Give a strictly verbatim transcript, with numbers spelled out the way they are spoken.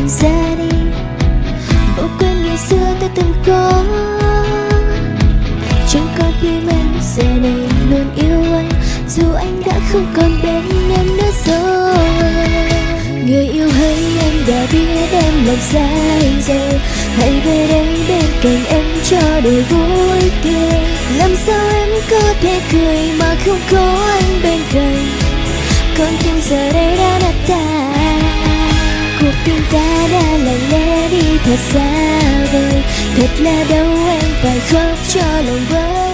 ra đi, bỏ quên ngày xưa ta từng có. Chẳng còn tim anh giờ này luôn yêu anh, dù anh đã không còn bên em nữa rồi. Người yêu hỡi em đã biết em làm sai rồi, hãy về đây bên cạnh em cho đời vui tươi. Làm sao em có thể cười mà không có anh bên cạnh, con tim giờ đây đã nát tan. Cuộc tình ta đã lặng lẽ đi thật xa vời, thật là đâu em phải khóc cho lòng vơi.